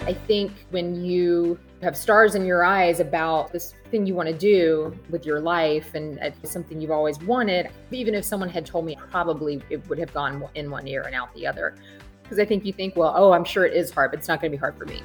I think when you have stars in your eyes about this thing you want to do with your life and it's something you've always wanted, even if someone had told me, probably it would have gone in one ear and out the other. Because I think you think, well, oh, I'm sure it is hard, but it's not going to be hard for me.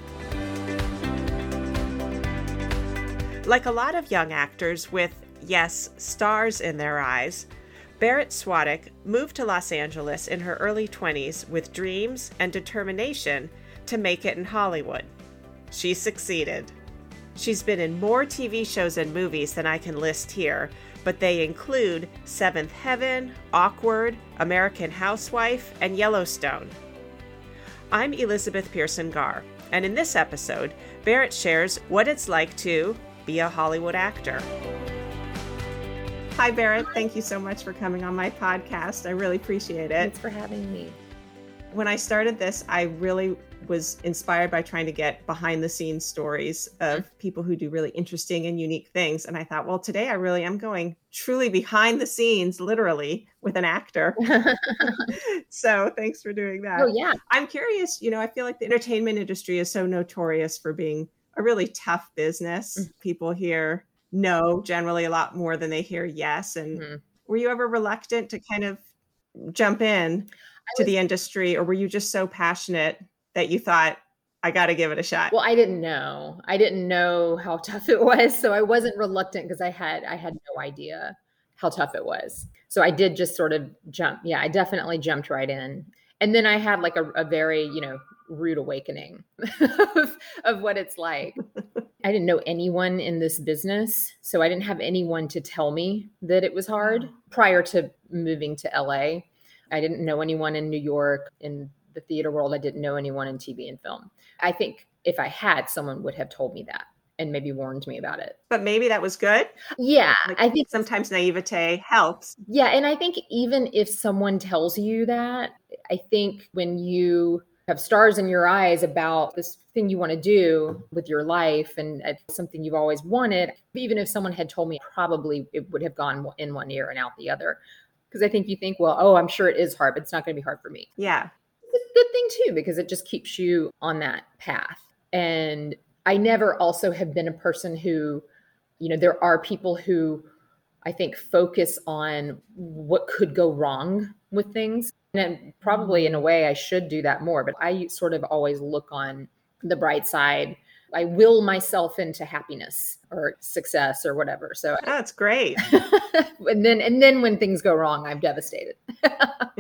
Like a lot of young actors with, yes, stars in their eyes, Barrett Swadek moved to Los Angeles in her early 20s with dreams and determination to make it in Hollywood. She succeeded. She's been in more TV shows and movies than I can list here, but they include Seventh Heaven, Awkward, American Housewife, and Yellowstone. I'm Elizabeth Pearson Garr, and in this episode, Barrett shares what it's like to be a Hollywood actor. Hi, Barrett. Thank you so much for coming on my podcast. I really appreciate it. Thanks for having me. When I started this, I really was inspired by trying to get behind the scenes stories of people who do really interesting and unique things. And I thought, well, today I really am going truly behind the scenes, literally, with an actor. So thanks for doing that. Oh, yeah. I'm curious, I feel like the entertainment industry is so notorious for being a really tough business. People hear no generally a lot more than they hear yes. And were you ever reluctant to kind of jump in to the industry, or were you just so passionate that you thought, I got to give it a shot? Well, I didn't know how tough it was. So I wasn't reluctant because I had no idea how tough it was. So I did just sort of jump. Yeah, I definitely jumped right in. And then I had like a very, rude awakening of what it's like. I didn't know anyone in this business. So I didn't have anyone to tell me that it was hard prior to moving to LA. I didn't know anyone in New York, in the theater world. I didn't know anyone in TV and film. I think if I had, someone would have told me that and maybe warned me about it. But maybe that was good. Yeah. I think sometimes naivete helps. Yeah. And I think even if someone tells you that, I think when you have stars in your eyes about this thing you want to do with your life and it's something you've always wanted, even if someone had told me, probably it would have gone in one ear and out the other. Because I think you think, well, oh, I'm sure it is hard, but it's not going to be hard for me. Yeah. It's a good thing too, because it just keeps you on that path. And I never also have been a person who, there are people who I think focus on what could go wrong with things. And probably in a way I should do that more, but I sort of always look on the bright side. I will myself into happiness or success or whatever. So that's great. and then when things go wrong, I'm devastated. Well,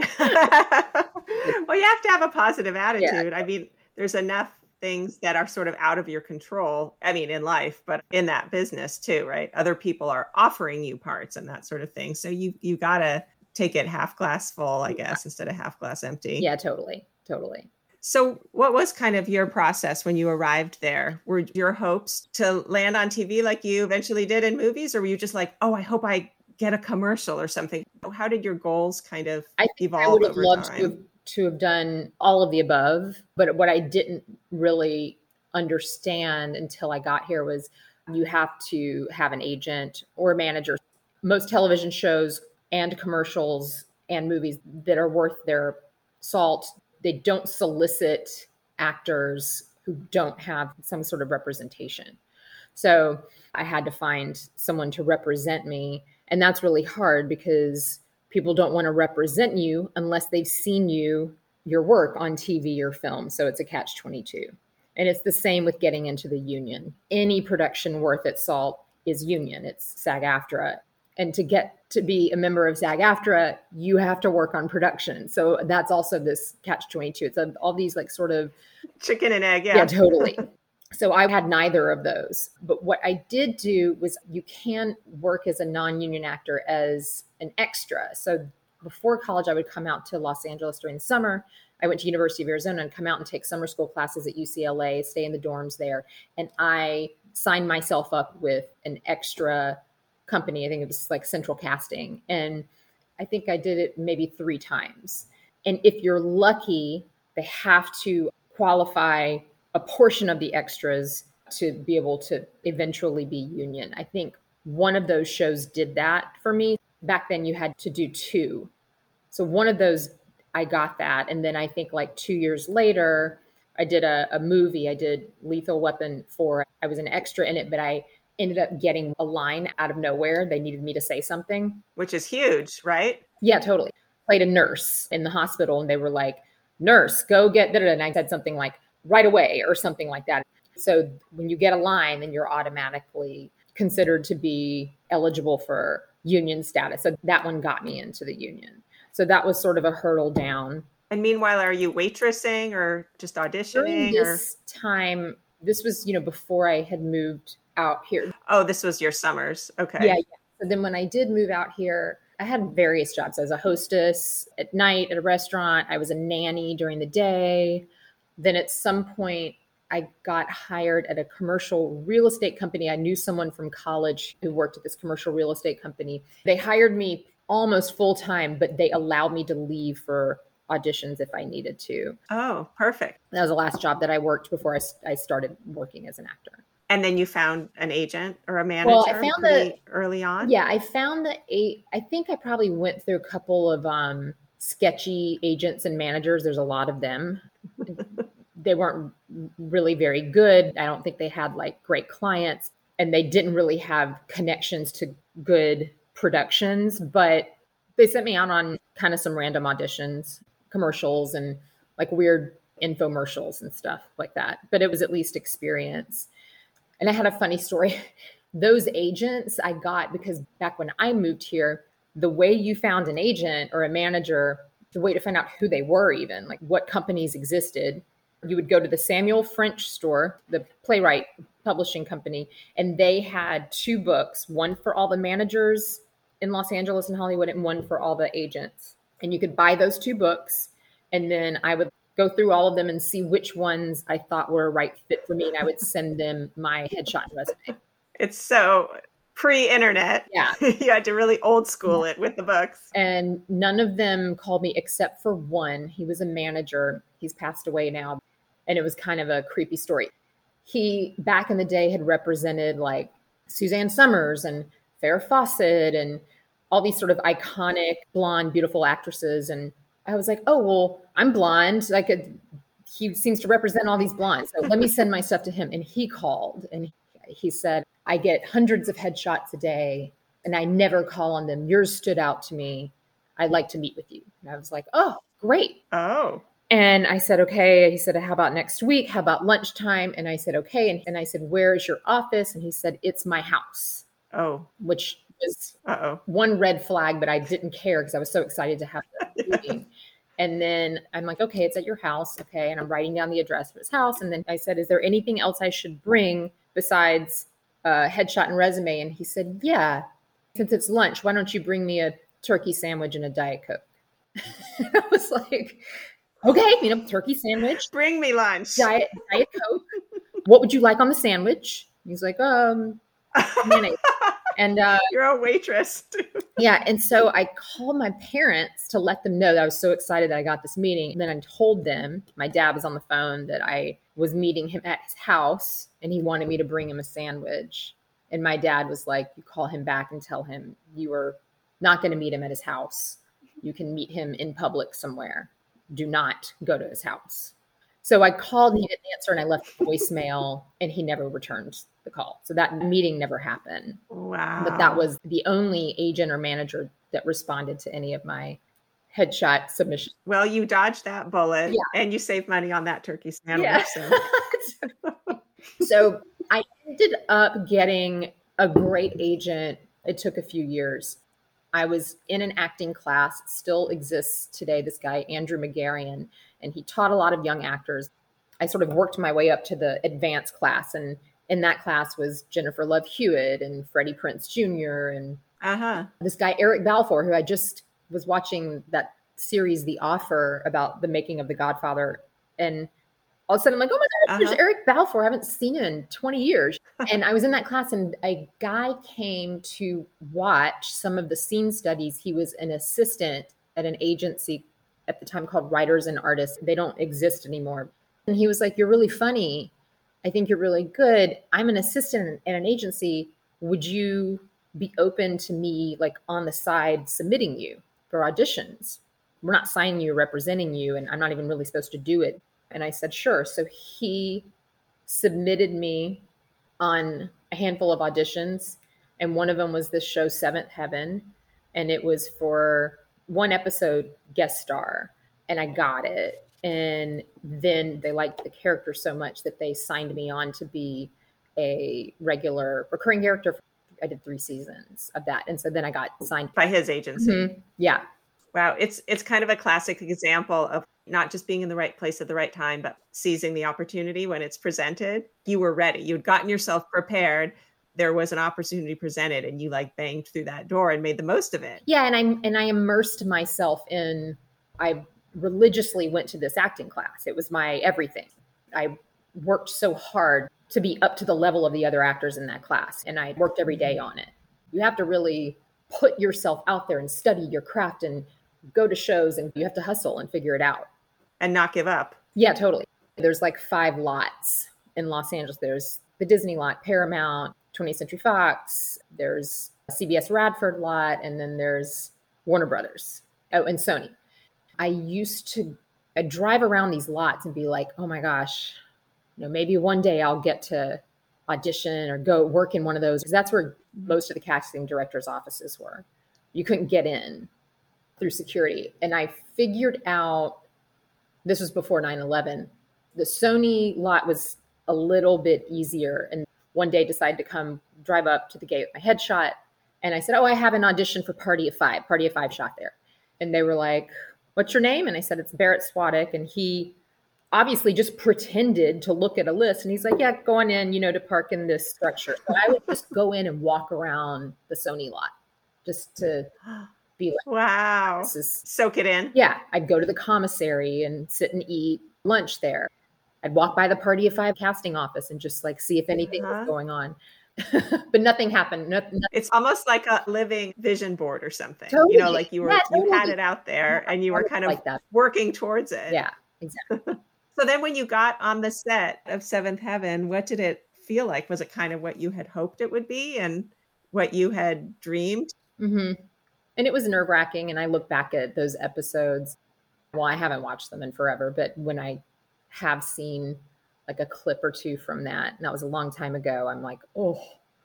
you have to have a positive attitude. Yeah. I mean, there's enough things that are sort of out of your control. I mean, in life, but in that business too, right? Other people are offering you parts and that sort of thing. So you got to take it half glass full, I guess, instead of half glass empty. Yeah, totally. So what was kind of your process when you arrived there? Were your hopes to land on TV like you eventually did in movies? Or were you just like, oh, I hope I get a commercial or something? How did your goals kind of evolve? I would have loved to have done all of the above. But what I didn't really understand until I got here was you have to have an agent or a manager. Most television shows and commercials and movies that are worth their salt, they don't solicit actors who don't have some sort of representation. So I had to find someone to represent me. And that's really hard because people don't want to represent you unless they've seen your work on TV or film. So it's a catch-22. And it's the same with getting into the union. Any production worth its salt is union. It's SAG-AFTRA. And to get to be a member of SAG-AFTRA, you have to work on production. So that's also this catch-22. It's all these like sort of chicken and egg. Yeah, totally. So I had neither of those. But what I did do was you can work as a non-union actor as an extra. So before college, I would come out to Los Angeles during the summer. I went to University of Arizona and come out and take summer school classes at UCLA, stay in the dorms there. And I signed myself up with an extra company. I think it was like Central Casting. And I think I did it maybe 3 times. And if you're lucky, they have to qualify a portion of the extras to be able to eventually be union. I think one of those shows did that for me. Back then you had to do 2. So one of those, I got that. And then I think like 2 years later, I did a movie. I did Lethal Weapon 4. I was an extra in it, but I ended up getting a line out of nowhere. They needed me to say something. Which is huge, right? Yeah, totally. Played a nurse in the hospital, and they were like, "Nurse, go get," and I said something like "right away" or something like that. So when you get a line, then you're automatically considered to be eligible for union status. So that one got me into the union. So that was sort of a hurdle down. And meanwhile, are you waitressing or just During auditioning or? this time, this was, before I had moved out here. Oh, this was your summers. Yeah, Okay. yeah. So then when I did move out here, I had various jobs. I was a hostess at night at a restaurant. I was a nanny during the day. Then at some point, I got hired at a commercial real estate company. I knew someone from college who worked at this commercial real estate company. They hired me almost full time, but they allowed me to leave for auditions if I needed to. Oh, perfect. That was the last job that I worked before I started working as an actor. And then you found an agent or a Well, I manager found pretty early on? yeah, I found I think I probably went through a couple of sketchy agents and managers. There's a lot of them. They weren't really very good. I don't think they had like great clients, and they didn't really have connections to good productions, but they sent me out on kind of some random auditions, commercials, and like weird infomercials and stuff like that. But it was at least experience. And I had a funny story. Those agents I got because back when I moved here, the way you found an agent or a manager, the way to find out who they were, even like what companies existed, you would go to the Samuel French store, the playwright publishing company, and they had two books, one for all the managers in Los Angeles and Hollywood, and one for all the agents. And you could buy those two books. And then I would go through all of them and see which ones I thought were a right fit for me. And I would send them my headshot and resume. It's so pre-internet. Yeah. You had to really old school it with the books. And none of them called me except for one. He was a manager. He's passed away now. And it was kind of a creepy story. He, back in the day, had represented like Suzanne Summers and Farrah Fawcett and all these sort of iconic blonde, beautiful actresses. And I was like, oh, well, I'm blonde. He seems to represent all these blondes. So let me send my stuff to him. And he called and he said, I get hundreds of headshots a day and I never call on them. Yours stood out to me. I'd like to meet with you. And I was like, oh, great. Oh. And I said, okay. He said, how about next week? How about lunchtime? And I said, okay. And I said, where is your office? And he said, it's my house. Oh. Which was one red flag, but I didn't care because I was so excited to have the meeting. And then I'm like, okay, it's at your house. Okay. And I'm writing down the address of his house. And then I said, is there anything else I should bring besides headshot and resume? And he said, yeah, since it's lunch, why don't you bring me a turkey sandwich and a Diet Coke? And I was like, okay, turkey sandwich. Bring me lunch. Diet Coke. What would you like on the sandwich? He's like, mayonnaise. And you're a waitress. Yeah. And so I called my parents to let them know that I was so excited that I got this meeting. And then I told them, my dad was on the phone, that I was meeting him at his house and he wanted me to bring him a sandwich. And my dad was like, you call him back and tell him you are not going to meet him at his house. You can meet him in public somewhere. Do not go to his house. So I called and he didn't answer and I left a voicemail and he never returned the call. So that meeting never happened. Wow. But that was the only agent or manager that responded to any of my headshot submissions. Well, you dodged that bullet and you saved money on that turkey sandwich. Yeah. So I ended up getting a great agent. It took a few years. I was in an acting class, still exists today, this guy, Andrew Megarian, and he taught a lot of young actors. I sort of worked my way up to the advanced class, and in that class was Jennifer Love Hewitt and Freddie Prinze Jr. and this guy, Eric Balfour, who I just was watching that series, The Offer, about the making of The Godfather. And all of a sudden I'm like, oh my gosh, there's Eric Balfour. I haven't seen him in 20 years. And I was in that class and a guy came to watch some of the scene studies. He was an assistant at an agency at the time called Writers and Artists. They don't exist anymore. And he was like, you're really funny. I think you're really good. I'm an assistant in an agency. Would you be open to me like on the side submitting you for auditions? We're not signing you or representing you. And I'm not even really supposed to do it. And I said, sure. So he submitted me on a handful of auditions. And one of them was this show, Seventh Heaven. And it was for one episode guest star. And I got it. And then they liked the character so much that they signed me on to be a regular recurring character. I did 3 seasons of that. And so then I got signed by his agency. Mm-hmm. Yeah. Wow. It's kind of a classic example of not just being in the right place at the right time, but seizing the opportunity when it's presented. You were ready. You'd gotten yourself prepared. There was an opportunity presented and you like banged through that door and made the most of it. Yeah. And I immersed myself I religiously went to this acting class. It was my everything. I worked so hard to be up to the level of the other actors in that class. And I worked every day on it. You have to really put yourself out there and study your craft and go to shows, and you have to hustle and figure it out. And not give up. Yeah, totally. There's like 5 lots in Los Angeles. There's the Disney lot, Paramount, 20th Century Fox, there's a CBS Radford lot, and then there's Warner Brothers. Oh, and Sony. I'd drive around these lots and be like, oh my gosh, maybe one day I'll get to audition or go work in one of those. Because that's where most of the casting directors' offices were. You couldn't get in through security. And I figured out, this was before 9/11, the Sony lot was a little bit easier. And one day decided to come drive up to the gate with my headshot. And I said, oh, I have an audition for Party of Five. Party of Five shot there. And they were like, what's your name? And I said, it's Barrett Swadek. And he obviously just pretended to look at a list. And he's like, yeah, go on in, to park in this structure. So I would just go in and walk around the Sony lot just to be like, wow, soak it in. Yeah. I'd go to the commissary and sit and eat lunch there. I'd walk by the Party of Five casting office and just like see if anything was going on. But nothing happened. Nothing. It's almost like a living vision board or something. Totally. Like you had it out there and you were kind of like working towards it. Yeah, exactly. So then when you got on the set of Seventh Heaven, what did it feel like? Was it kind of what you had hoped it would be and what you had dreamed? Mm-hmm. And it was nerve-wracking. And I look back at those episodes. Well, I haven't watched them in forever, but when I have seen like a clip or two from that, and that was a long time ago, I'm like, oh,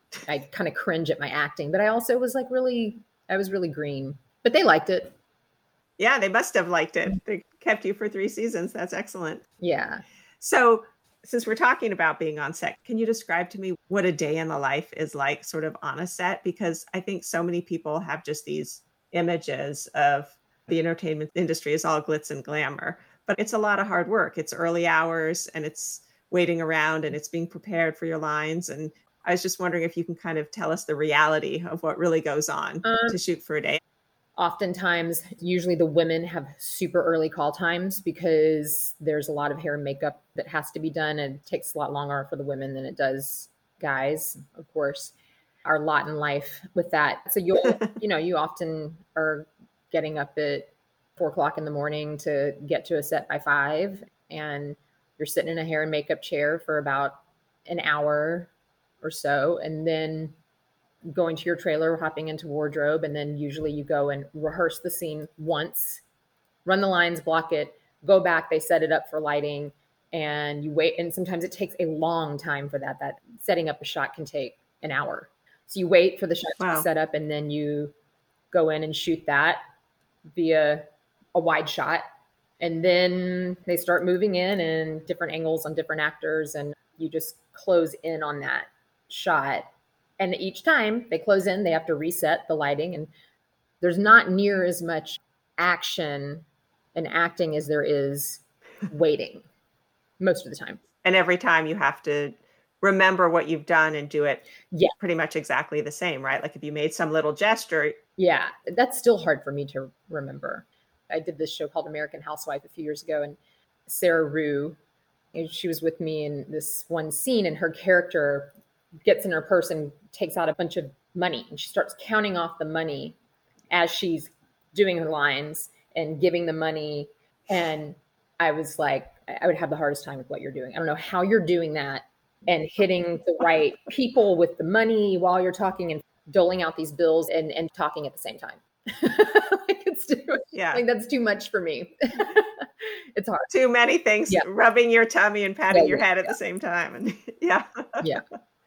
I kind of cringe at my acting. But I also was like I was really green. But they liked it. Yeah, they must have liked it. They kept you for 3 seasons. That's excellent. Yeah. So since we're talking about being on set, can you describe to me what a day in the life is like sort of on a set? Because I think so many people have just these images of the entertainment industry as all glitz and glamour, but it's a lot of hard work. It's early hours and it's waiting around and it's being prepared for your lines. And I was just wondering if you can kind of tell us the reality of what really goes on to shoot for a day. Oftentimes, usually the women have super early call times because there's a lot of hair and makeup that has to be done, and it takes a lot longer for the women than it does guys. Of course, our lot in life with that. So you often are getting up at 4:00 in the morning to get to a set by 5, and you're sitting in a hair and makeup chair for about an hour or so, and then going to your trailer, hopping into wardrobe, and then usually you go and rehearse the scene once, run the lines, block it, go back, they set it up for lighting, and you wait. And sometimes it takes a long time for that. That setting up a shot can take an hour. So you wait for the shot to be set up, and then you go in and shoot that via a wide shot. And then they start moving in different angles on different actors, and you just close in on that shot. And each time they close in, they have to reset the lighting. And there's not near as much action and acting as there is waiting most of the time. And every time you have to remember what you've done and do it pretty much exactly the same, right? Like if you made some little gesture. Yeah, that's still hard for me to remember. I did this show called American Housewife a few years ago, and Sarah Rue, she was with me in this one scene, and her character gets in her purse and takes out a bunch of money, and she starts counting off the money as she's doing her lines and giving the money. And I was like, I would have the hardest time with what you're doing. I don't know how you're doing that and hitting the right people with the money while you're talking and doling out these bills and talking at the same time. Like that's too much for me. It's hard. Too many things, Yeah. rubbing your tummy and patting Yeah, your yeah, head at yeah. the same time. And yeah. Yeah.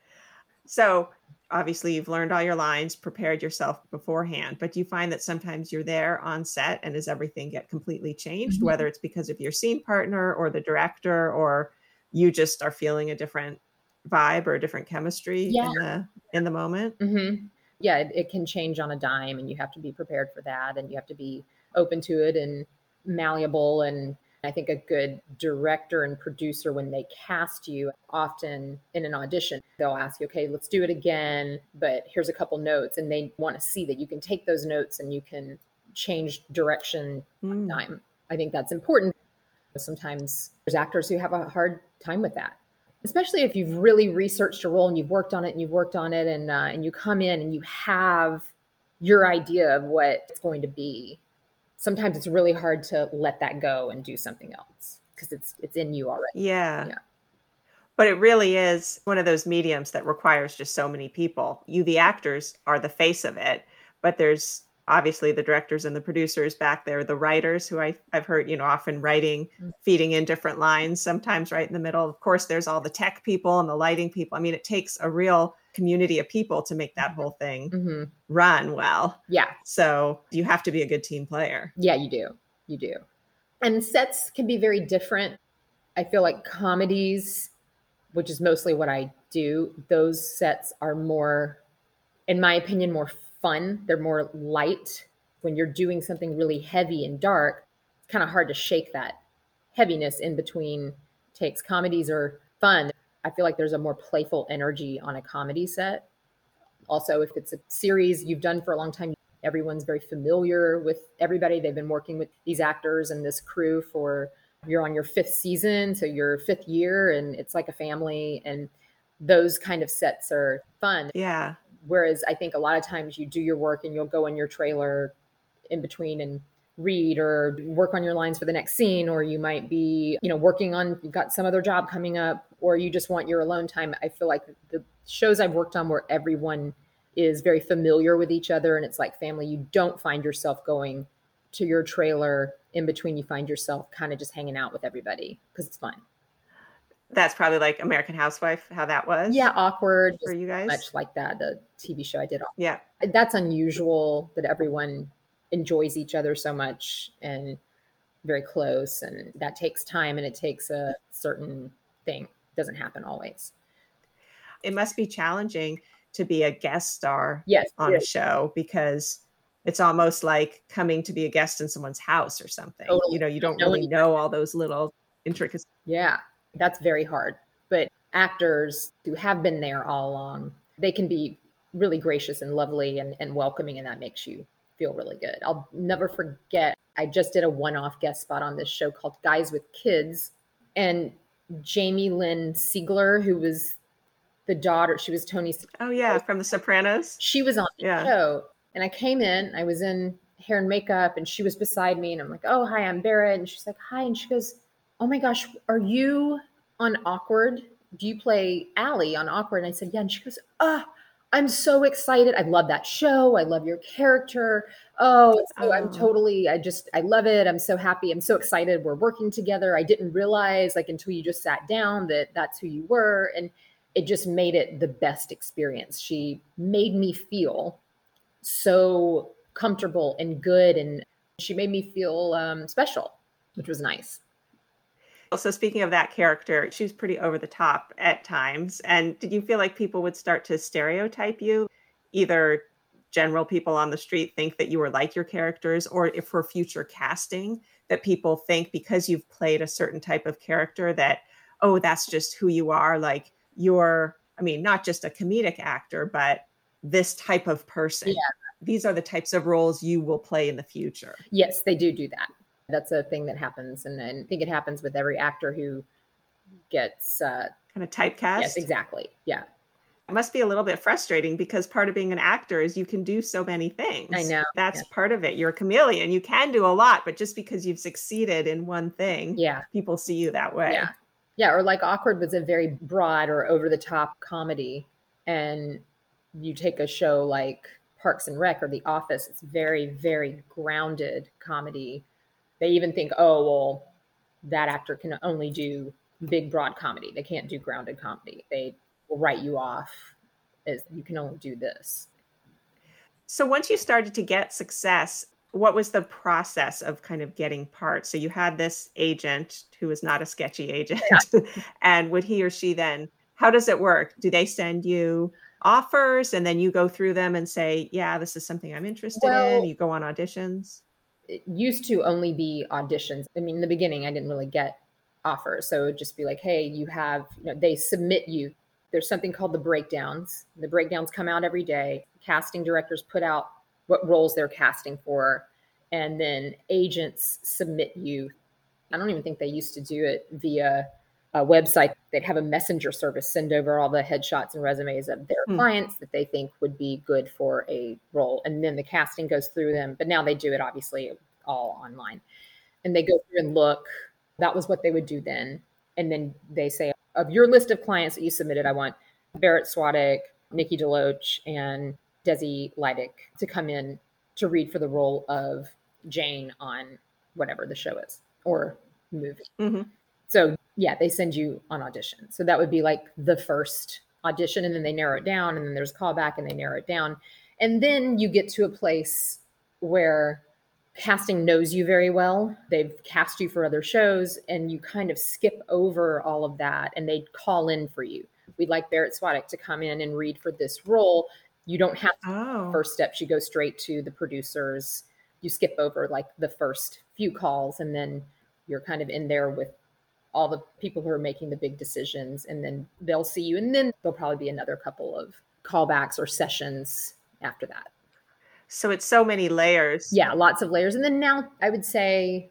So obviously you've learned all your lines, prepared yourself beforehand, but do you find that sometimes you're there on set and does everything get completely changed, Mhm. whether it's because of your scene partner or the director, or you just are feeling a different vibe or a different chemistry Yeah. in the moment? Mhm. Yeah, it can change on a dime, and you have to be prepared for that, and you have to be open to it and malleable. And I think a good director and producer, when they cast you, often in an audition, they'll ask you, okay, let's do it again, but here's a couple notes, and they want to see that you can take those notes and you can change direction on a Mm. dime. I think that's important. Sometimes there's actors who have a hard time with that, especially if you've really researched a role and you've worked on it and you've worked on it, and you come in and you have your idea of what it's going to be. Sometimes it's really hard to let that go and do something else because it's in you already. Yeah. Yeah. But it really is one of those mediums that requires just so many people. You, the actors, are the face of it, but there's obviously the directors and the producers back there, the writers who I've heard, often writing, feeding in different lines, sometimes right in the middle. Of course, there's all the tech people and the lighting people. I mean, it takes a real community of people to make that whole thing Hmm. run well. Yeah. So you have to be a good team player. Yeah, you do. You do. And sets can be very different. I feel like comedies, which is mostly what I do, those sets are more, in my opinion, more fun. They're more light. When you're doing something really heavy and dark, it's kind of hard to shake that heaviness in between takes. Comedies are fun. I feel like there's a more playful energy on a comedy set. Also, if it's a series you've done for a long time, everyone's very familiar with everybody. They've been working with these actors and this crew for, you're on your fifth season, so your fifth year, and it's like a family. And those kind of sets are fun. Yeah. Whereas I think a lot of times you do your work and you'll go in your trailer in between and read or work on your lines for the next scene, or you might be, working on, you've got some other job coming up, or you just want your alone time. I feel like the shows I've worked on where everyone is very familiar with each other and it's like family, you don't find yourself going to your trailer in between. You find yourself kind of just hanging out with everybody because it's fun. That's probably like American Housewife, how that was Yeah, Awkward, for just you guys. much like that. The TV show I did. Yeah. That's unusual that everyone enjoys each other so much and very close, and that takes time and it takes a certain thing. It doesn't happen always. It must be challenging to be a guest star Yes, on a show because it's almost like coming to be a guest in someone's house or something. totally. You don't Know really any- know all those little intricacies. Yeah, that's very hard. But actors who have been there all along, they can be really gracious and lovely and welcoming, and that makes you feel really good. I'll never forget, I just did a one-off guest spot on this show called Guys with Kids, and Jamie Lynn Siegler, who was the daughter, she was Tony, Oh yeah, from The Sopranos. she was on the Yeah. show. And I came in, I was in hair and makeup, and she was beside me, and I'm like, oh, hi, I'm Barrett. And she's like, hi. And she goes, oh my gosh, are you on Awkward? Do you play Allie on Awkward? And I said, yeah. And she goes, oh, I'm so excited. I love that show. I love your character. Oh, so I'm Oh. totally, I love it. I'm so happy. I'm so excited. We're working together. I didn't realize, like, until you just sat down, that that's who you were. And it just made it the best experience. She made me feel so comfortable and good, and she made me feel special, which was nice. So speaking of that character, she was pretty over the top at times. And did you feel like people would start to stereotype you? Either general people on the street think that you were like your characters, or if for future casting, that people think because you've played a certain type of character that, oh, that's just who you are. Like you're, I mean, not just a comedic actor, but this type of person. Yeah. These are the types of roles you will play in the future. Yes, they do that. That's a thing that happens, and I think it happens with every actor who gets kind of typecast. yes, exactly. Yeah, It must be a little bit frustrating because part of being an actor is you can do so many things. I know. That's part of it. You're a chameleon. You can do a lot, but just because you've succeeded in one thing, Yeah, people see you that way. yeah, yeah. Or like Awkward was a very broad or over the top comedy, and you take a show like Parks and Rec or The Office, it's very, very grounded comedy. They even think, oh, well, that actor can only do big, broad comedy. They can't do grounded comedy. They will write you off as you can only do this. So once you started to get success, what was the process of kind of getting parts? So you had this agent who was not a sketchy agent, and would he or she then, how does it work? Do they send you offers and then you go through them and say, yeah, this is something I'm interested in? Well, You go on auditions? it used to only be auditions. I mean, in the beginning, I didn't really get offers. So it would just be like, hey, you have, they submit you. There's something called the breakdowns. The breakdowns come out every day. Casting directors put out what roles they're casting for, and then agents submit you. I don't even think they used to do it via a website. They'd have a messenger service send over all the headshots and resumes of their clients that they think would be good for a role. And then the casting goes through them. But now they do it obviously all online. And they go through and look. That was what they would do then. And then they say, of your list of clients that you submitted, I want Barrett Swadek, Nikki DeLoach, and Desi Leidick to come in to read for the role of Jane on whatever the show is or movie. Mm-hmm. So yeah, they send you on audition. So that would be like the first audition, and then they narrow it down, and then there's a callback and they narrow it down. And then you get to a place where casting knows you very well. They've cast you for other shows, and you kind of skip over all of that, and they call in for you. We'd like Barrett Swadek to come in and read for this role. You don't have to first steps. You go straight to the producers. You skip over like the first few calls, and then you're kind of in there with all the people who are making the big decisions, and then they'll see you. And then there'll probably be another couple of callbacks or sessions after that. So it's so many layers. Yeah, lots of layers. And then now I would say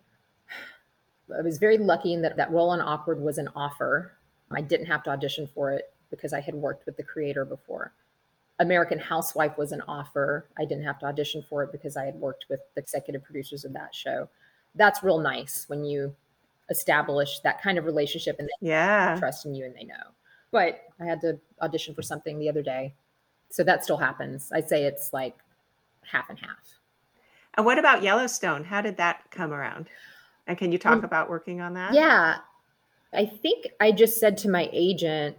I was very lucky in that role on Awkward was an offer. I didn't have to audition for it because I had worked with the creator before. American Housewife was an offer. I didn't have to audition for it because I had worked with the executive producers of that show. That's real nice when you establish that kind of relationship and they trust in you and they know. But I had to audition for something the other day. So that still happens. I'd say it's like half and half. And what about Yellowstone? How did that come around? And can you talk about working on that? Yeah. I think I just said to my agent,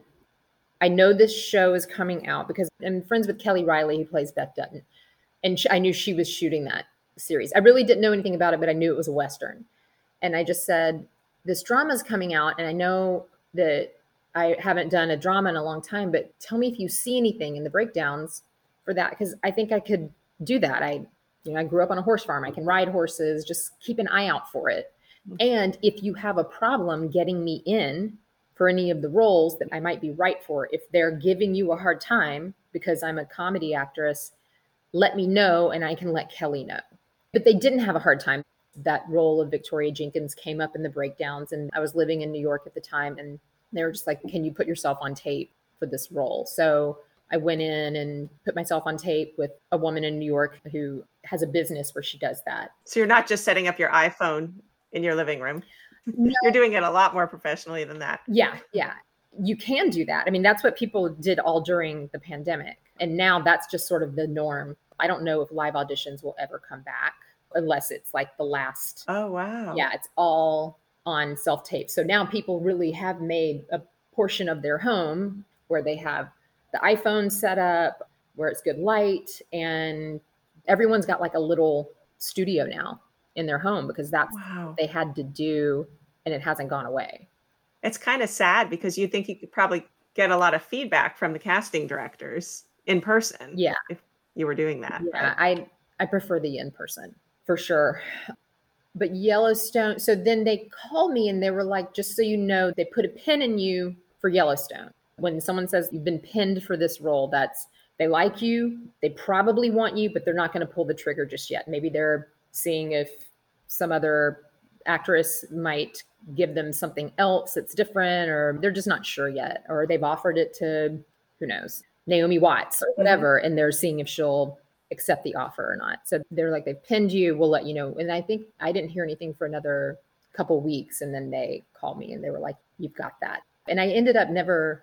I know this show is coming out because I'm friends with Kelly Riley, who plays Beth Dutton. And I knew she was shooting that series. I really didn't know anything about it, but I knew it was a Western. And I just said, this drama is coming out, and I know that I haven't done a drama in a long time, but tell me if you see anything in the breakdowns for that, because I think I could do that. I grew up on a horse farm. I can ride horses. Just keep an eye out for it. And if you have a problem getting me in for any of the roles that I might be right for, if they're giving you a hard time because I'm a comedy actress, let me know and I can let Kelly know. But they didn't have a hard time. That role of Victoria Jenkins came up in the breakdowns, and I was living in New York at the time, and they were just like, can you put yourself on tape for this role? So I went in and put myself on tape with a woman in New York who has a business where she does that. So you're not just setting up your iPhone in your living room. No. You're doing it a lot more professionally than that. Yeah. You can do that. I mean, that's what people did all during the pandemic. And now that's just sort of the norm. I don't know if live auditions will ever come back unless it's like the last. Oh, wow. Yeah, it's all on self-tape. So now people really have made a portion of their home where they have the iPhone set up, where it's good light, and everyone's got like a little studio now in their home because that's what they had to do, and it hasn't gone away. It's kind of sad because you think you could probably get a lot of feedback from the casting directors in person. Yeah. If you were doing that. Yeah, right? I prefer the in-person for sure. But Yellowstone, so then they called me and they were like, just so you know, they put a pin in you for Yellowstone. When someone says you've been pinned for this role, that's they like you, they probably want you, but they're not going to pull the trigger just yet. Maybe they're seeing if some other actress might give them something else that's different, or they're just not sure yet, or they've offered it to, who knows, Naomi Watts or whatever, and they're seeing if she'll accept the offer or not. So they're like, they've pinned you, we'll let you know. And I think I didn't hear anything for another couple weeks, and then they called me and they were like, you've got that. And I ended up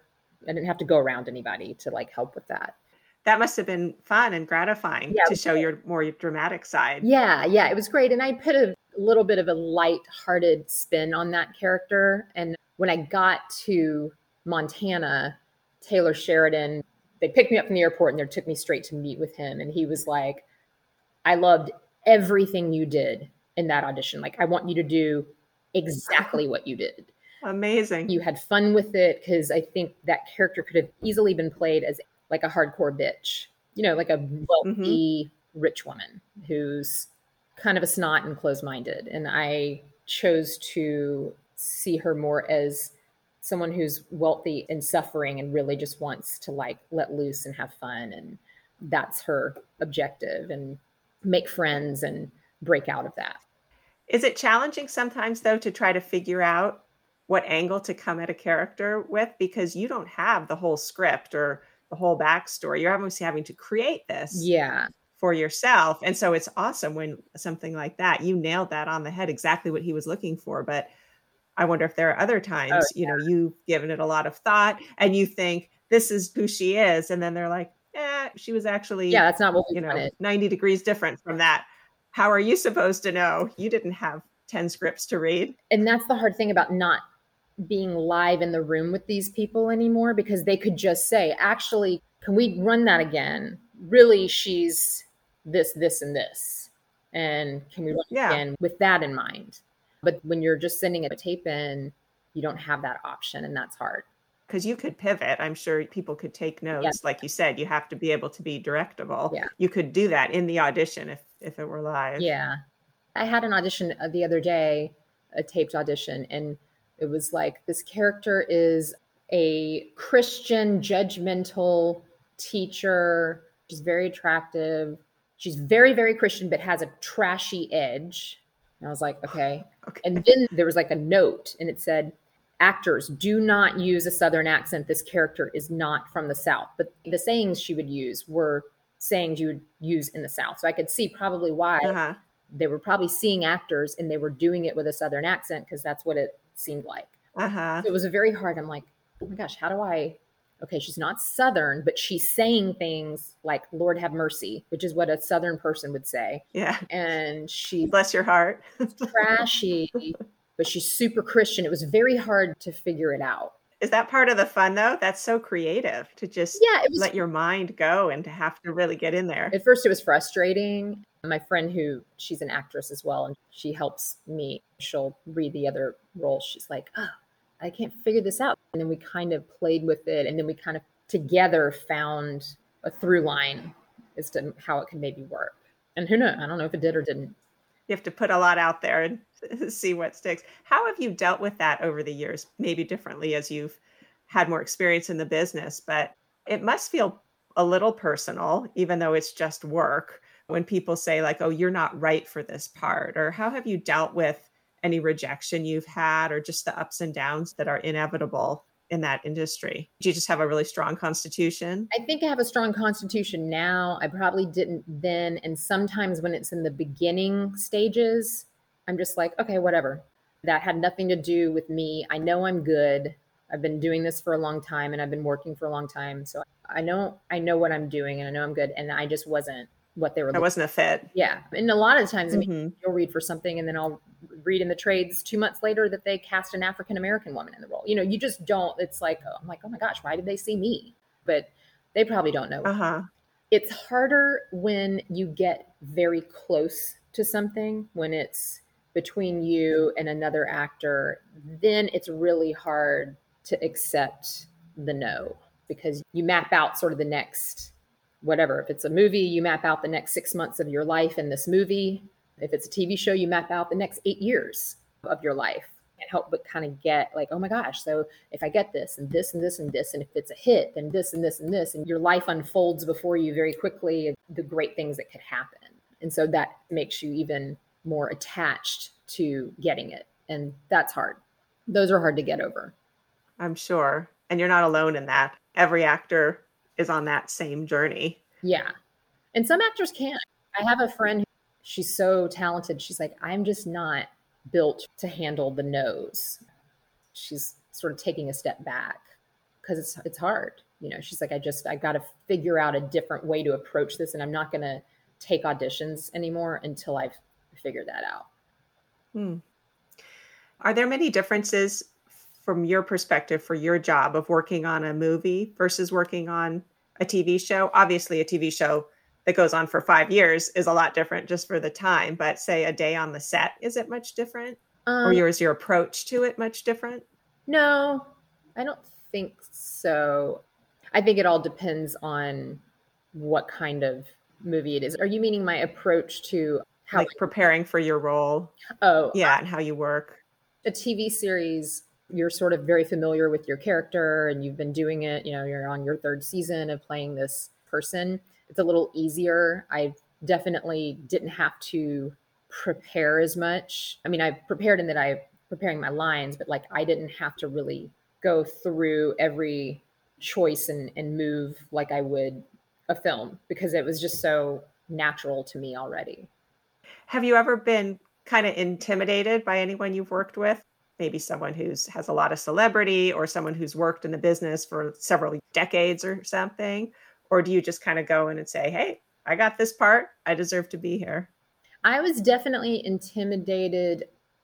I didn't have to go around anybody to like help with that. That must have been fun and gratifying to show your more dramatic side. Yeah, it was great. And I put a little bit of a light-hearted spin on that character. And when I got to Montana, Taylor Sheridan, they picked me up from the airport and they took me straight to meet with him. And he was like, I loved everything you did in that audition. Like, I want you to do exactly what you did. Amazing. You had fun with it, because I think that character could have easily been played as like a hardcore bitch, like a wealthy, rich woman who's kind of a snot and closed-minded. And I chose to see her more as someone who's wealthy and suffering and really just wants to like let loose and have fun. And that's her objective, and make friends and break out of that. Is it challenging sometimes, though, to try to figure out what angle to come at a character with? Because you don't have the whole script or the whole backstory. You're obviously having to create this for yourself. And so it's awesome when something like that, you nailed that on the head, exactly what he was looking for. But I wonder if there are other times, you've given it a lot of thought and you think this is who she is. And then they're like, she was actually, that's not what we wanted. 90 degrees different from that. How are you supposed to know? You didn't have 10 scripts to read. And that's the hard thing about not being live in the room with these people anymore, because they could just say, actually, can we run that again? Really, she's this, this, and this. And can we run it again with that in mind? But when you're just sending a tape in, you don't have that option, and that's hard. Because you could pivot. I'm sure people could take notes. Yeah. Like you said, you have to be able to be directable. Yeah. You could do that in the audition if it were live. Yeah. I had an audition the other day, a taped audition, and it was like, this character is a Christian, judgmental teacher. She's very attractive. She's very, very Christian, but has a trashy edge. And I was like, okay. And then there was like a note, and it said, actors, do not use a Southern accent. This character is not from the South. But the sayings she would use were sayings you would use in the South. So I could see probably why they were probably seeing actors and they were doing it with a Southern accent, because that's what it seemed like. So it was a very hard. I'm like, oh my gosh, how do I? Okay, she's not Southern, but she's saying things like "Lord have mercy," which is what a Southern person would say. Yeah. And she, bless your heart, trashy, but she's super Christian. It was very hard to figure it out. Is that part of the fun, though? That's so creative to just let your mind go and to have to really get in there. At first, it was frustrating. My friend, she's an actress as well, and she helps me. She'll read the other roles. She's like, oh, I can't figure this out. And then we kind of played with it, and then we kind of together found a through line as to how it could maybe work. And who knows? I don't know if it did or didn't. You have to put a lot out there and see what sticks. How have you dealt with that over the years? Maybe differently as you've had more experience in the business, but it must feel a little personal, even though it's just work, when people say like, oh, you're not right for this part. Or how have you dealt with any rejection you've had, or just the ups and downs that are inevitable in that industry? Do you just have a really strong constitution? I think I have a strong constitution now. I probably didn't then. And sometimes when it's in the beginning stages, I'm just like, okay, whatever. That had nothing to do with me. I know I'm good. I've been doing this for a long time, and I've been working for a long time. So I know what I'm doing, and I know I'm good. And I just wasn't what they were looking for. I wasn't a fit. Yeah. And a lot of times, I mean, you'll read for something, and then I'll read in the trades 2 months later that they cast an African-American woman in the role. You just don't. It's like, I'm like, oh my gosh, why did they see me? But they probably don't know. It's harder when you get very close to something, when it's between you and another actor. Then it's really hard to accept the no, because you map out sort of the next, whatever. If it's a movie, you map out the next 6 months of your life in this movie. If it's a TV show, you map out the next 8 years of your life. Can't help but kind of get like, oh my gosh, so if I get this and this and this and this, and if it's a hit, then this and this and this, and your life unfolds before you very quickly, the great things that could happen. And so that makes you even more attached to getting it. And that's hard. Those are hard to get over. I'm sure. And you're not alone in that. Every actor is on that same journey. Yeah. And some actors can't. I have a friend, she's so talented. She's like, I'm just not built to handle the no's. She's sort of taking a step back because it's hard. She's like, I got to figure out a different way to approach this. And I'm not going to take auditions anymore until I've figured that out. Hmm. Are there many differences from your perspective for your job of working on a movie versus working on a TV show? Obviously, a TV show that goes on for 5 years is a lot different just for the time, but say a day on the set, is it much different? Or Um, is your approach to it much different? no, I don't think so. I think it all depends on what kind of movie it is. Are you meaning my approach to how Like preparing for your role, oh, yeah, and how you work. a TV series, you're sort of very familiar with your character and you've been doing it, you're on your third season of playing this person. It's a little easier. I definitely didn't have to prepare as much. I mean, I prepared in that I preparing my lines, but like I didn't have to really go through every choice and move like I would a film because it was just so natural to me already. Have you ever been kind of intimidated by anyone you've worked with? Maybe someone who's has a lot of celebrity or someone who's worked in the business for several decades or something? Or do you just kind of go in and say, "Hey, I got this part. I deserve to be here." I was definitely intimidated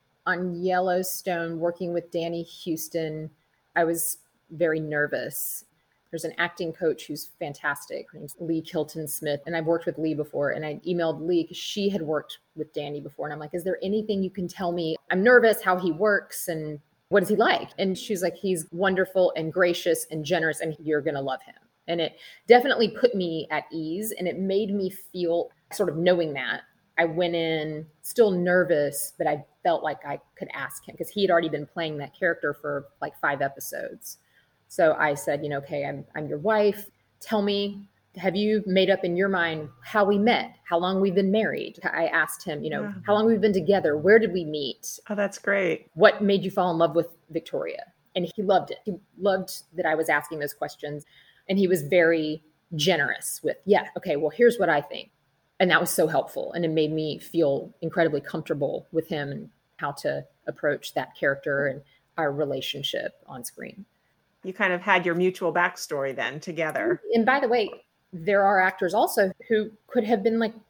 on Yellowstone working with Danny Houston. I was very nervous. There's an acting coach who's fantastic. Her name's Lee Kilton Smith. And I've worked with Lee before. And I emailed Lee because she had worked with Danny before. And I'm like, is there anything you can tell me? I'm nervous how he works and what is he like? And she's like, he's wonderful and gracious and generous, and you're going to love him. And it definitely put me at ease. And it made me feel sort of knowing that I went in still nervous, but I felt like I could ask him because he had already been playing that character for like 5 episodes. So I said, okay, I'm your wife. Tell me, have you made up in your mind how we met, how long we've been married? I asked him, Yeah. how long we've been together? Where did we meet? Oh, that's great. What made you fall in love with Victoria? And he loved it. He loved that I was asking those questions. And he was very generous with, yeah, okay, well, here's what I think. And that was so helpful. And it made me feel incredibly comfortable with him and how to approach that character and our relationship on screen. You kind of had your mutual backstory then together. And by the way, there are actors also who could have been like,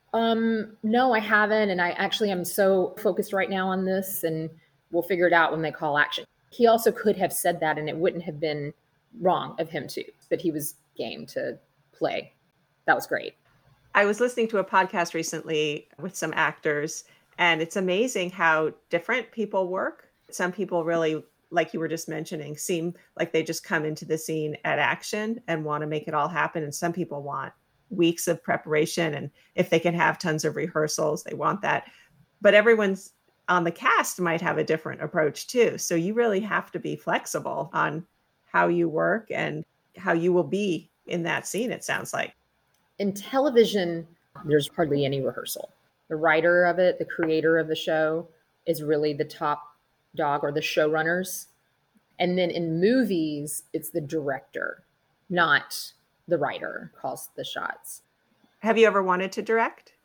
no, I haven't. And I actually am so focused right now on this and we'll figure it out when they call action. He also could have said that and it wouldn't have been wrong of him too, but he was game to play. That was great. I was listening to a podcast recently with some actors, and it's amazing how different people work. Some people really, like you were just mentioning, seem like they just come into the scene at action and want to make it all happen. And some people want weeks of preparation. And if they can have tons of rehearsals, they want that. But everyone's on the cast might have a different approach too. So you really have to be flexible on how you work and how you will be in that scene, it sounds like. In television, there's hardly any rehearsal. The writer of it, the creator of the show, is really the top dog or the showrunners. And then in movies, it's the director, not the writer, calls the shots. Have you ever wanted to direct?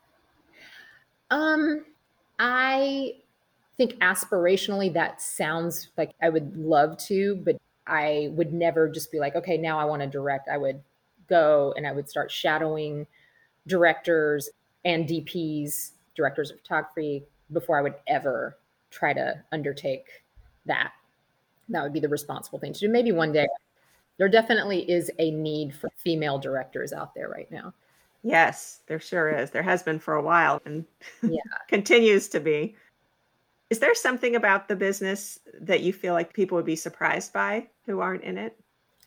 I think aspirationally that sounds like I would love to, but I would never just be like, okay, now I want to direct. I would go and I would start shadowing directors and DPs, directors of photography, before I would ever try to undertake that. That would be the responsible thing to do. Maybe one day. There definitely is a need for female directors out there right now. Yes, there sure is. There has been for a while and Yeah. continues to be. Is there something about the business that you feel like people would be surprised by who aren't in it?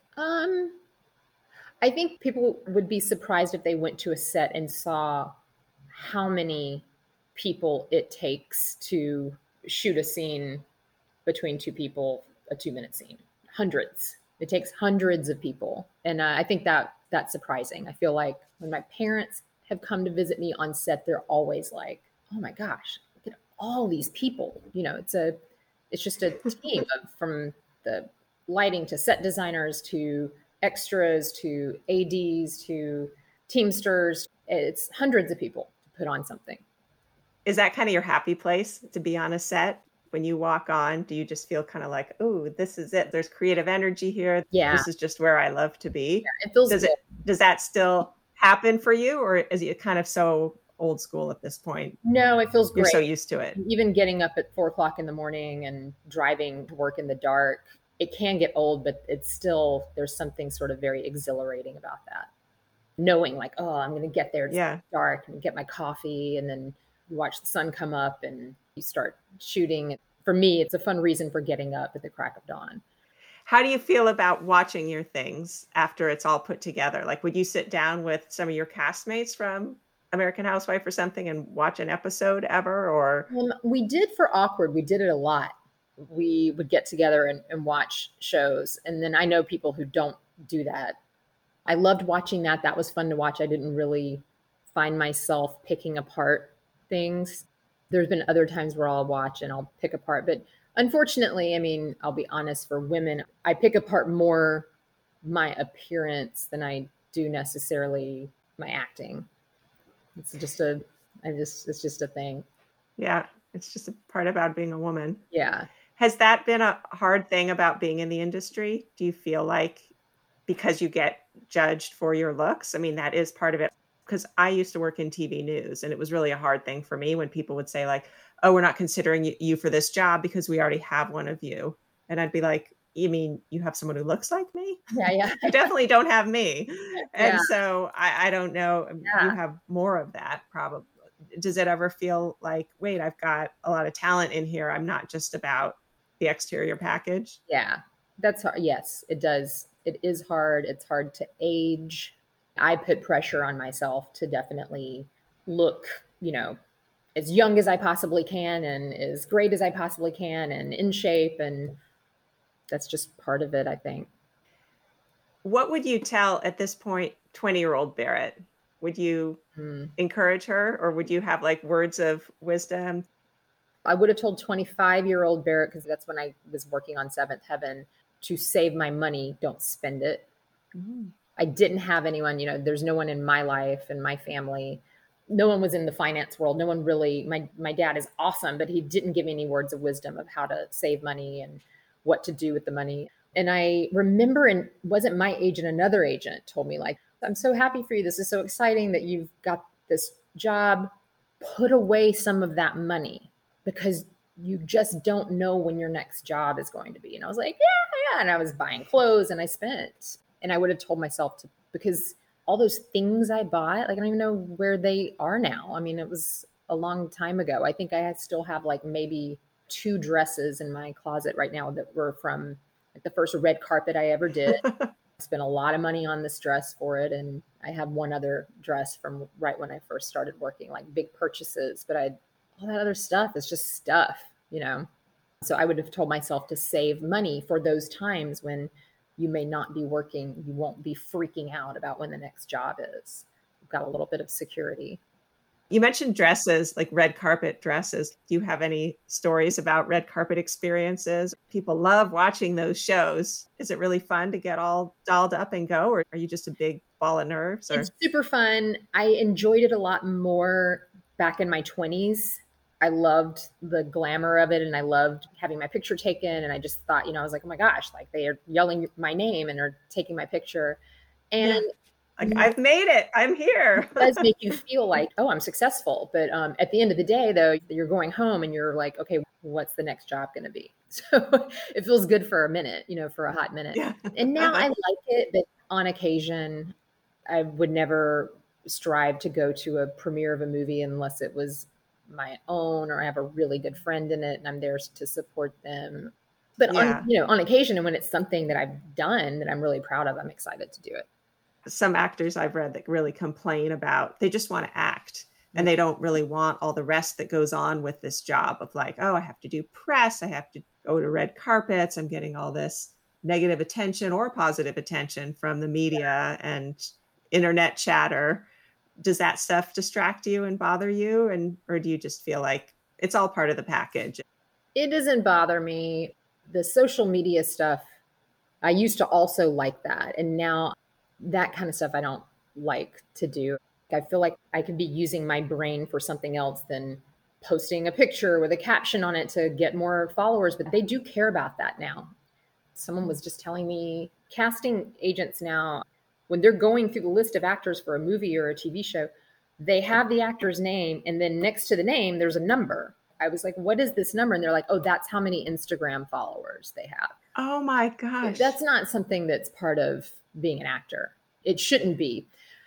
I think people would be surprised if they went to a set and saw how many people it takes to shoot a scene between two people, a 2-minute scene. Hundreds. It takes hundreds of people. And I think that's surprising. I feel like when my parents have come to visit me on set, they're always like, oh my gosh, look at all these people. It's just a team from the lighting to set designers to extras to ADs to teamsters. It's hundreds of people to put on something. Is that kind of your happy place to be on a set? When you walk on, do you just feel kind of like, oh, this is it? There's creative energy here. Yeah. This is just where I love to be. Yeah, it feels good. Does that still happen for you, or is it kind of so old school at this point? No, it feels You're great. so used to it. Even getting up at 4 o'clock in the morning and driving to work in the dark, it can get old, but it's still, there's something sort of very exhilarating about that. Knowing like, oh, I'm going to get there. It's dark and get my coffee, and then you watch the sun come up and you start shooting. For me, it's a fun reason for getting up at the crack of dawn. How do you feel about watching your things after it's all put together? Like, would you sit down with some of your castmates from American Housewife or something and watch an episode ever? Or we did for Awkward. We did it a lot. We would get together and watch shows. And then I know people who don't do that. I loved watching that. That was fun to watch. I didn't really find myself picking apart things. There's been other times where I'll watch and I'll pick apart. But unfortunately, I mean, I'll be honest, for women, I pick apart more my appearance than I do necessarily my acting. It's just a thing. Yeah. It's just a part about being a woman. Yeah. Has that been a hard thing about being in the industry? Do you feel like because you get judged for your looks? I mean, that is part of it. Because I used to work in TV news, and it was really a hard thing for me when people would say like, oh, we're not considering you for this job because we already have one of you. And I'd be like, you mean you have someone who looks like me? Yeah. You definitely don't have me. And so I don't know. You have more of that probably. Does it ever feel like, wait, I've got a lot of talent in here. I'm not just about the exterior package? Yeah, that's hard. Yes, it does. It is hard. It's hard to age. I put pressure on myself to definitely look, as young as I possibly can and as great as I possibly can and in shape. And that's just part of it, I think. What would you tell at this point, 20-year-old Barrett? Would you encourage her, or would you have like words of wisdom? I would have told 25-year-old Barrett, because that's when I was working on Seventh Heaven, to save my money, don't spend it. I didn't have anyone, there's no one in my life and my family. No one was in the finance world. No one really, my dad is awesome, but he didn't give me any words of wisdom of how to save money and what to do with the money. And I remember, and wasn't my agent, another agent told me like, I'm so happy for you. This is so exciting that you've got this job. Put away some of that money because you just don't know when your next job is going to be. And I was like, yeah. And I was buying clothes and I spent. And I would have told myself to, because all those things I bought, like I don't even know where they are now. I mean, it was a long time ago. I think I still have like maybe 2 dresses in my closet right now that were from like the first red carpet I ever did. I spent a lot of money on this dress for it. And I have one other dress from right when I first started working, like big purchases, but all that other stuff is just stuff, So I would have told myself to save money for those times when you may not be working. You won't be freaking out about when the next job is. You've got a little bit of security. You mentioned dresses, like red carpet dresses. Do you have any stories about red carpet experiences? People love watching those shows. Is it really fun to get all dolled up and go, or are you just a big ball of nerves? Or? It's super fun. I enjoyed it a lot more back in my 20s. I loved the glamour of it and I loved having my picture taken. And I just thought, I was like, oh my gosh, like they are yelling my name and are taking my picture. And like, I've made it. I'm here. It does make you feel like, oh, I'm successful. But at the end of the day, though, you're going home and you're like, okay, what's the next job going to be? So it feels good for a minute, for a hot minute. Yeah. And now I like it, but on occasion, I would never strive to go to a premiere of a movie unless it was my own or I have a really good friend in it and I'm there to support them. But on occasion, and when it's something that I've done that I'm really proud of, I'm excited to do it. Some actors I've read that really complain about, they just want to act and they don't really want all the rest that goes on with this job of like, oh, I have to do press. I have to go to red carpets. I'm getting all this negative attention or positive attention from the media and internet chatter. Does that stuff distract you and bother you? Or do you just feel like it's all part of the package? It doesn't bother me. The social media stuff, I used to also like that. And now that kind of stuff I don't like to do. I feel like I could be using my brain for something else than posting a picture with a caption on it to get more followers, but they do care about that now. Someone was just telling me casting agents now, when they're going through the list of actors for a movie or a TV show, they have the actor's name, and then next to the name, there's a number. I was like, what is this number? And they're like, oh, that's how many Instagram followers they have. Oh my gosh. That's not something that's part of being an actor. It shouldn't be.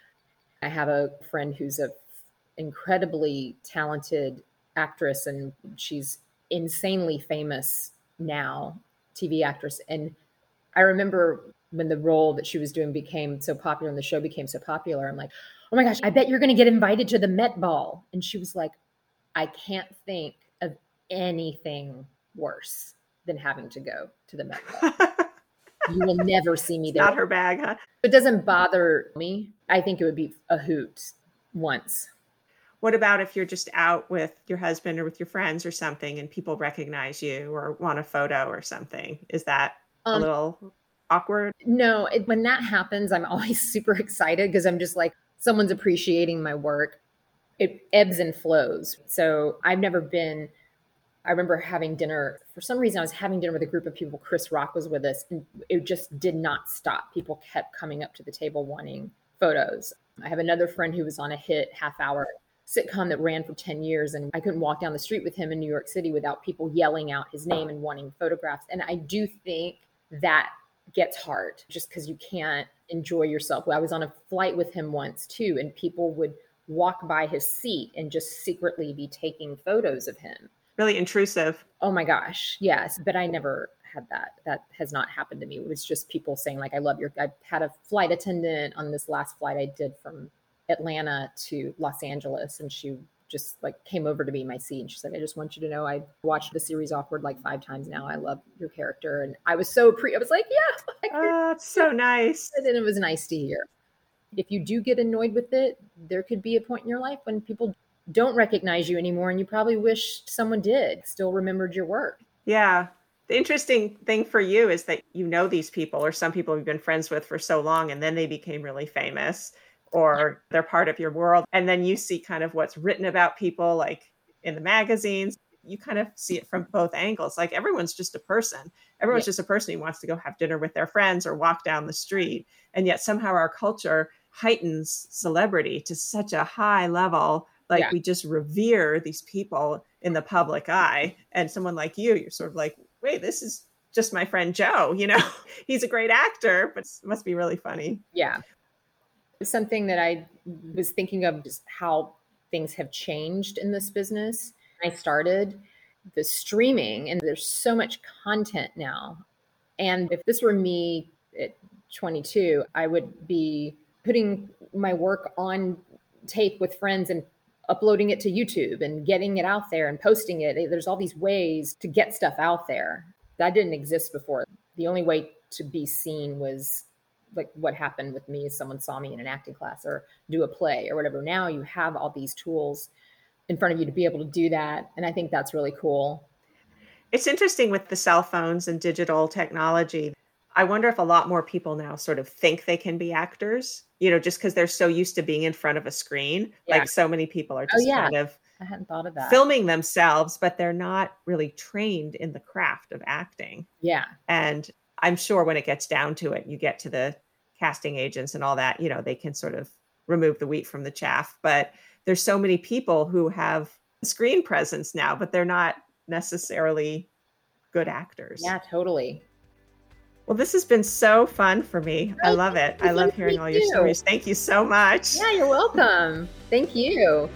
I have a friend who's an incredibly talented actress, and she's insanely famous now, TV actress. And I remember when the role that she was doing became so popular and the show became so popular, I'm like, oh my gosh, I bet you're going to get invited to the Met Ball. And she was like, I can't think of anything worse than having to go to the Met Ball. You will never see me there. Not her bag, huh? It doesn't bother me. I think it would be a hoot once. What about if you're just out with your husband or with your friends or something and people recognize you or want a photo or something? Is that a little awkward? No, when that happens, I'm always super excited because I'm just like, someone's appreciating my work. It ebbs and flows. So I remember having dinner. For some reason, I was having dinner with a group of people. Chris Rock was with us, and it just did not stop. People kept coming up to the table wanting photos. I have another friend who was on a hit half-hour sitcom that ran for 10 years, and I couldn't walk down the street with him in New York City without people yelling out his name and wanting photographs. And I do think that gets hard just because you can't enjoy yourself. I was on a flight with him once too, and people would walk by his seat and just secretly be taking photos of him. Really intrusive. Oh my gosh. Yes. But I never had that. That has not happened to me. It was just people saying like, I had a flight attendant on this last flight I did from Atlanta to Los Angeles. And she just like came over to me in my seat. And she said, I just want you to know, I watched the series Awkward like 5 times now. I love your character. And I was I was like, yeah. Oh, it's so nice. And then it was nice to hear. If you do get annoyed with it, there could be a point in your life when people don't recognize you anymore, and you probably wish someone did, still remembered your work. Yeah. The interesting thing for you is that you know these people, or some people you've been friends with for so long, and then they became really famous, or they're part of your world. And then you see kind of what's written about people, like in the magazines. You kind of see it from both angles. Like everyone's just a person. Everyone's just a person who wants to go have dinner with their friends or walk down the street. And yet somehow our culture heightens celebrity to such a high level. Like we just revere these people in the public eye. And someone like you're sort of like, wait, this is just my friend Joe, he's a great actor, but it must be really funny. Yeah. Something that I was thinking of is how things have changed in this business. I started the streaming, and there's so much content now. And if this were me at 22, I would be putting my work on tape with friends and uploading it to YouTube and getting it out there and posting it. There's all these ways to get stuff out there that didn't exist before. The only way to be seen was like what happened with me is someone saw me in an acting class or do a play or whatever. Now you have all these tools in front of you to be able to do that. And I think that's really cool. It's interesting with the cell phones and digital technology. I wonder if a lot more people now sort of think they can be actors, just because they're so used to being in front of a screen. Yeah. Like so many people are just kind of I hadn't thought of that. Filming themselves, but they're not really trained in the craft of acting. Yeah. And I'm sure when it gets down to it, you get to the casting agents and all that, they can sort of remove the wheat from the chaff. But there's so many people who have screen presence now, but they're not necessarily good actors. Yeah, totally. Well, this has been so fun for me. Great. I love it. I love hearing all your stories. Thank you so much. Yeah, you're welcome. Thank you.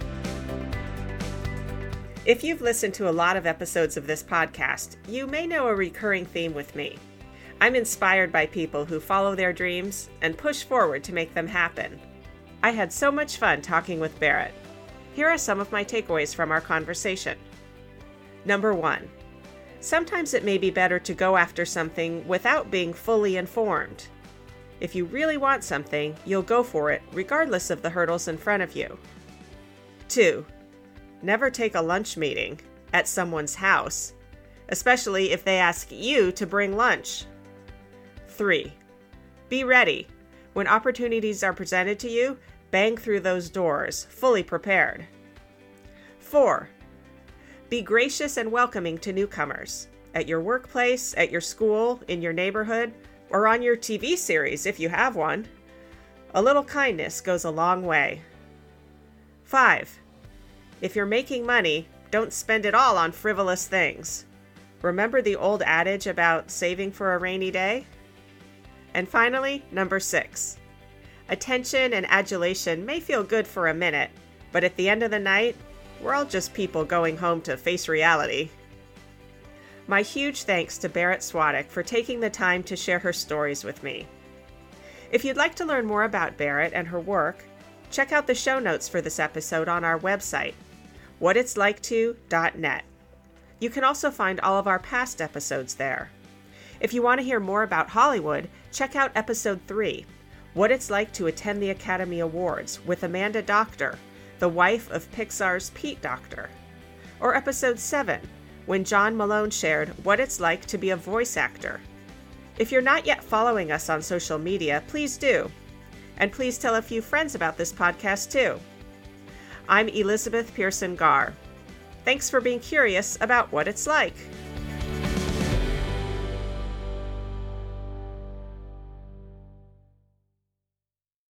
If you've listened to a lot of episodes of this podcast, you may know a recurring theme with me. I'm inspired by people who follow their dreams and push forward to make them happen. I had so much fun talking with Barrett. Here are some of my takeaways from our conversation. Number 1. Sometimes it may be better to go after something without being fully informed. If you really want something, you'll go for it regardless of the hurdles in front of you. 2. Never take a lunch meeting at someone's house, especially if they ask you to bring lunch. 3. Be ready. When opportunities are presented to you, bang through those doors, fully prepared. 4. Be gracious and welcoming to newcomers, at your workplace, at your school, in your neighborhood, or on your TV series if you have one. A little kindness goes a long way. 5. If you're making money, don't spend it all on frivolous things. Remember the old adage about saving for a rainy day? And finally, number 6. Attention and adulation may feel good for a minute, but at the end of the night, we're all just people going home to face reality. My huge thanks to Berit Swadek for taking the time to share her stories with me. If you'd like to learn more about Berit and her work, check out the show notes for this episode on our website, whatitsliketo.net. You can also find all of our past episodes there. If you want to hear more about Hollywood, check out episode 3, What It's Like to Attend the Academy Awards, with Amanda Doctor, the wife of Pixar's Pete Docter. Or episode 7, when John Malone shared what it's like to be a voice actor. If you're not yet following us on social media, please do. And please tell a few friends about this podcast too. I'm Elizabeth Pearson Garr. Thanks for being curious about what it's like.